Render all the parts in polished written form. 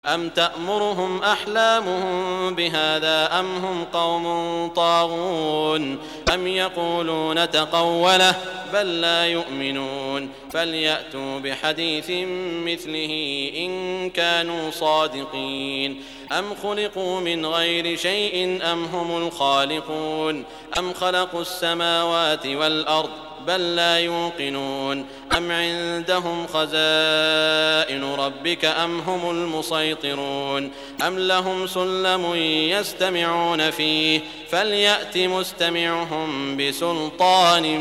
أم تأمرهم أحلامهم بهذا أم هم قوم طاغون أم يقولون تقوله بل لا يؤمنون فليأتوا بحديث مثله إن كانوا صادقين أم خلقوا من غير شيء أم هم الخالقون أم خلقوا السماوات والأرض بل لا يوقنون أم عندهم خزائن ربك أم هم المسيطرون أم لهم سلم يستمعون فيه فليأت مستمعهم بسلطان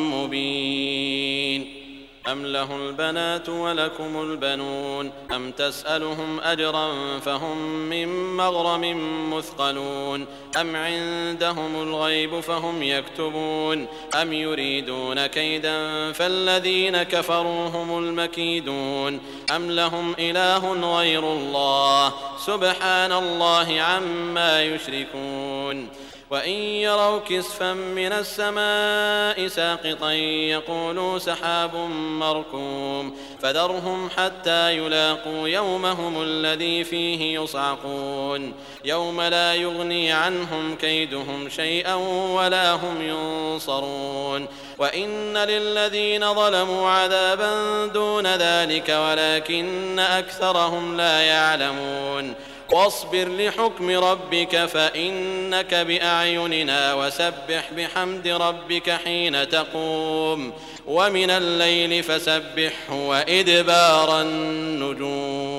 مبين أم له البنات ولكم البنون أم تسألهم أجرا فهم من مغرم مثقلون أم عندهم الغيب فهم يكتبون أم يريدون كيدا فالذين كفروا هم المكيدون أم لهم إله غير الله سبحان الله عما يشركون وإن يروا كسفا من السماء ساقطا يقولوا سحاب مركوم فذرهم حتى يلاقوا يومهم الذي فيه يصعقون يوم لا يغني عنهم كيدهم شيئا ولا هم ينصرون وإن للذين ظلموا عذابا دون ذلك ولكن أكثرهم لا يعلمون واصبر لحكم ربك فإنك بأعيننا وسبح بحمد ربك حين تقوم ومن الليل فسبحه وإدبار النجوم